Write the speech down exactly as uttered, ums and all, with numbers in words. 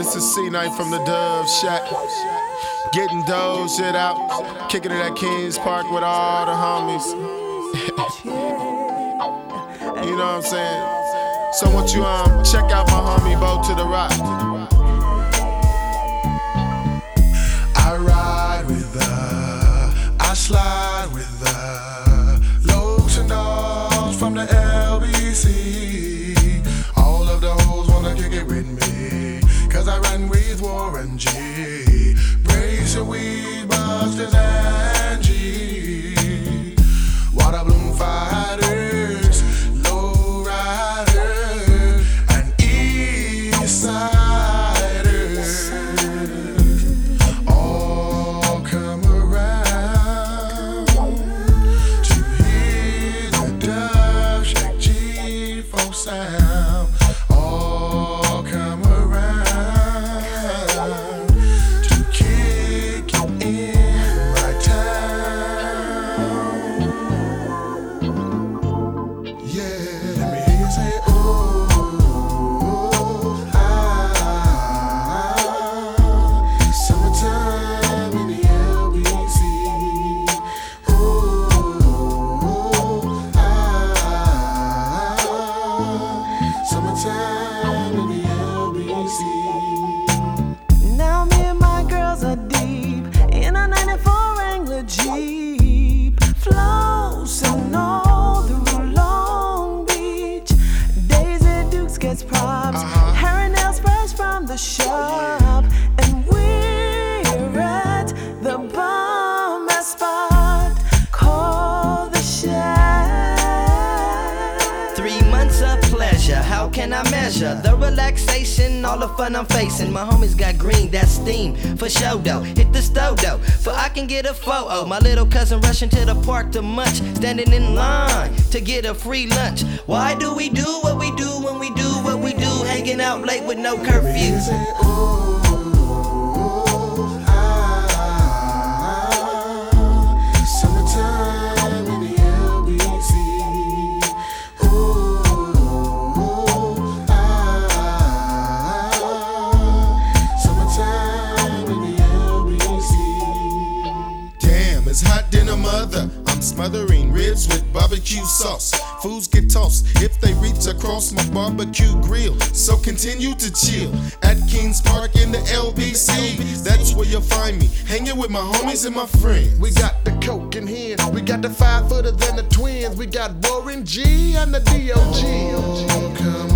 This is C nine from the Dove Shack. Getting dough shit out. Kicking it at Kings Park with all the homies. You know what I'm saying? So won't you um check out my homie Bo to the Rock. I ride with her, I slide with her. Lokes and dogs from the L B C. All of the hoes wanna kick it with me, cause I run with Warren G. Brace your weed busters and G. Water bloom fighters, low riders, and east siders. All come around to hear the Dove Shack G four sound. All come around to kick it in my town. Yeah, let me hear you say, ooh, ah, summertime in the L B C. Ooh, ah, summertime in the L B C. Now me and my girls are deep in a ninety-four Wrangler Jeep, flossing all through Long Beach. Daisy Dukes gets props, Uh-huh. hair and nails fresh from the shop, and we're at the bomb spot called the Shack. Three months of pleasure, how can I measure the relaxation, all the fun I'm facing? My homies got green, that's steam, for show though. Hit the stove though, so I can get a photo. My little cousin rushing to the park to munch, standing in line to get a free lunch. Why do we do what we do when we do what we do? Hanging out late with no curfew. Say, ooh, ah, summertime in the L B C. Ooh, ah, summertime in the L B C. Damn, it's hot dinner, mother. I'm smothering ribs with barbecue sauce. Foods get tossed if they reach across my barbecue grill. So continue to chill at Kings Park in the L B C. That's where you'll find me, hanging with my homies and my friends. We got the coke in here, we got the five footers and the twins, we got Warren G and the D O G. Come